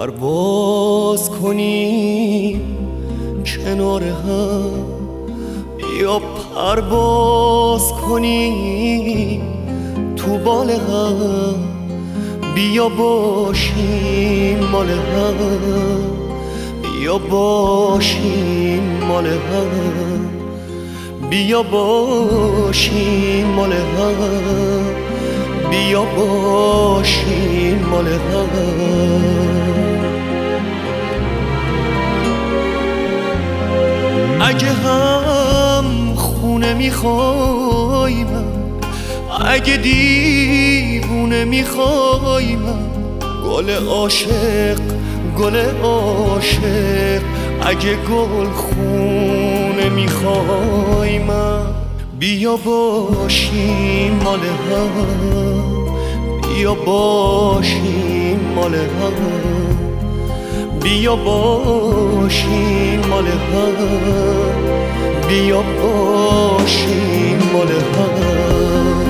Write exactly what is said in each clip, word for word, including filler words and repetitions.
پرواز کنیم کنار هم، یا پرواز کنیم تو بال هم، بیا باشیم مال هم، بیا باشیم مال هم، بیا باشیم مال هم، بیا باشیم مال هم. اگه هم خونه میخوای من، اگه دیوونه میخوای من، گل عاشق گل عاشق، اگه گل خونه میخوای من، بیا باشیم مال هم، بیا باشیم مال هم، بیا باشیم مال هم، بیا باشیم مال هم.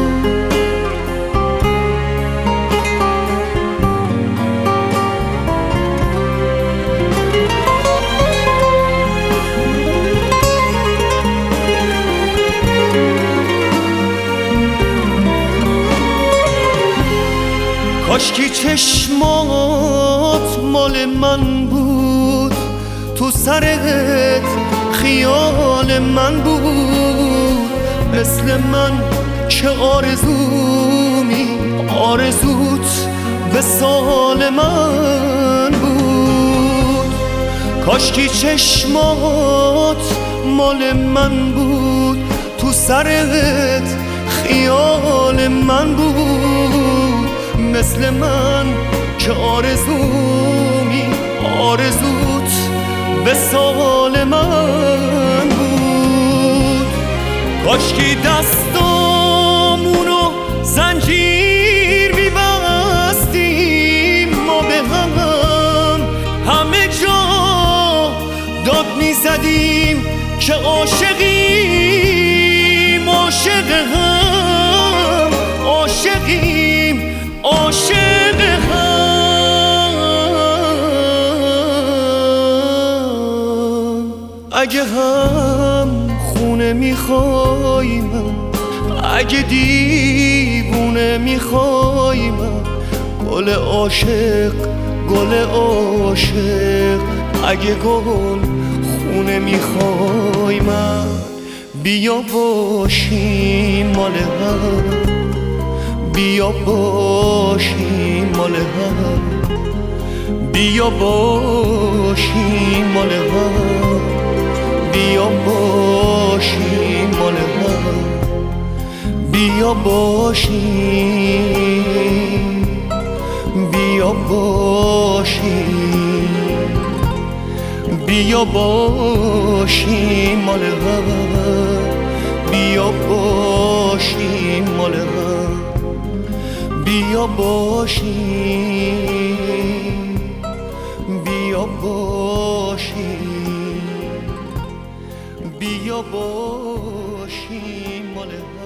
کاشکی چشمات مال من بود، تو سرت خیال من بود، مثل من که آرزومی آرزوت وصال من بود. کاشکی چشمات مال من بود، تو سرت خیال من بود، مثل من که آرزومی آرزوت وصال من بود. کاشکی دستامونو زنجیر می‌بستیم ما به هم، همه جا داد میزدیم که عاشقیم عاشق هم، عاشقیم عاشق هم. اگه هم خونه میخوای من، اگه دیوونه میخوای من، گل عاشق گل عاشق، اگه گل خونه میخوای من، بیا باشیم مال هم، بیا باشیم مال هم، بیا باشیم مال هم، بیا باشیم مال هم، بیا باشیم بیا باشیم بیا باشیم مال هم، بیا باشیم مال هم، بیا باشیم بیا باشیم بیا باشیم مال هم.